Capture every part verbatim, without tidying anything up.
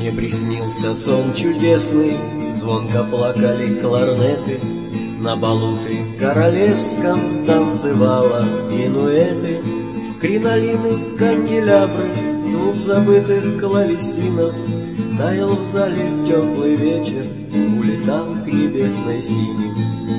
Мне приснился сон чудесный, звонко плакали кларнеты, на балу ты королевском танцевала минуэты, кринолины, канделябры, звук забытых клавесинов. Таял в зале теплый вечер, улетал к небесной сине.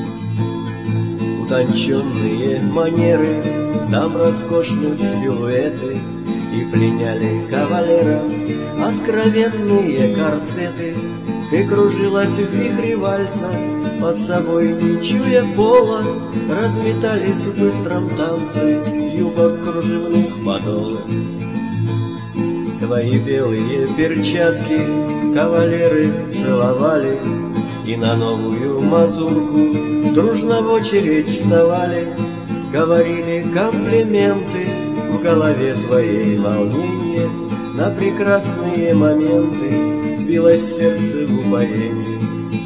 Утонченные манеры, дам роскошных силуэты, и пленяли кавалера откровенные корсеты. Ты кружилась в вихре вальса, под собой не чуя пола, разметались в быстром танце юбок кружевных подолы. Твои белые перчатки кавалеры целовали, и на новую мазурку дружно в очередь вставали. Говорили комплименты, в голове твоей волнение, на прекрасные моменты билось сердце в упоении.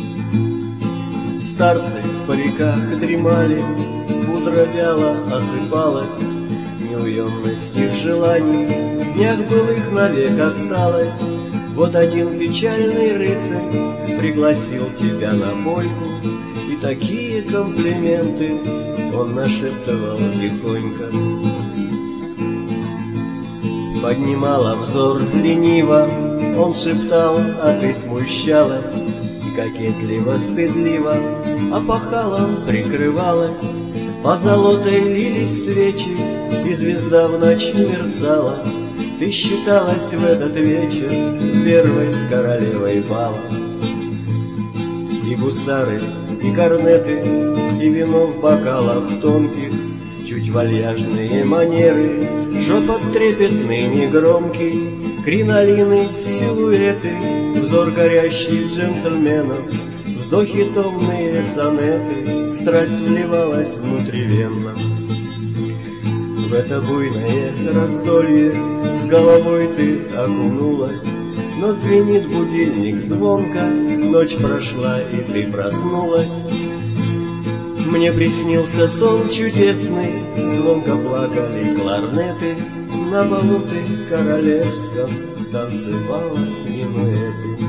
Старцы в париках дремали, пудра вяло осыпалась, неуемность их желаний в днях былых навек осталась. Вот один печальный рыцарь пригласил тебя на польку, и такие комплименты он нашептывал тихонько. Поднимала взор лениво, он шептал, а ты смущалась, и кокетливо, стыдливо опахалом прикрывалась. Позолотой лились свечи, и звезда в ночь мерцала. Ты считалась в этот вечер первой королевой бала. И гусары, и корнеты, и вино в бокалах тонких, чуть вальяжные манеры, шепот трепетный, негромкий, кринолины, силуэты, взор горящий джентльменов, вздохи томные сонеты, страсть вливалась внутривенно. В это буйное раздолье с головой ты окунулась, но звенит будильник звонко, ночь прошла и ты проснулась. Мне приснился сон чудесный, звонко плакали кларнеты, на балу ты королевском танцевала минуэты.